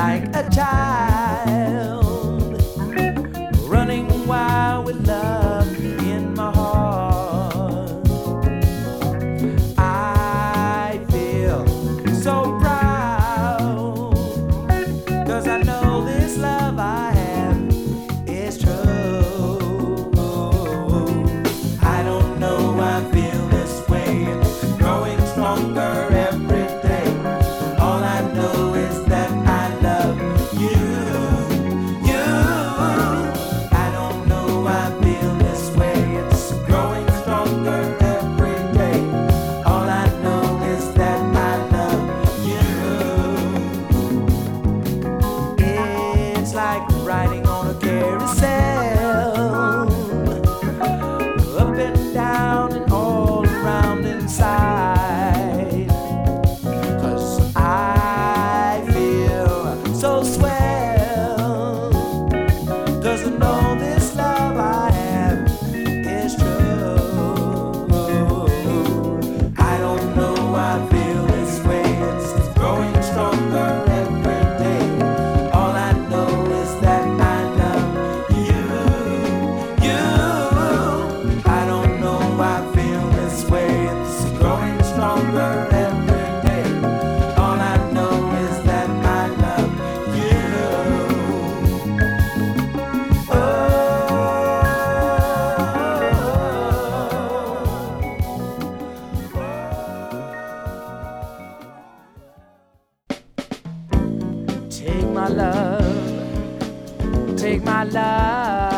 like a child, running wild with love in my heart. I feel so proud, 'cause I know this love I have is true. I don't know why I feel this way, it's growing stronger every day. All I know is that I love you, you. I don't know why I feel this way, it's growing stronger every day. All I know is that I love you. It's like riding on a carousel, up and down and all around inside. 'Cause I feel so swell, 'cause I know this love I have is true. I don't know why I feel this way, it's growing stronger every day. All I know is that I love you, you. I don't know why I feel this way, it's growing stronger every day. All I know is that I love you. Take my love, take my love.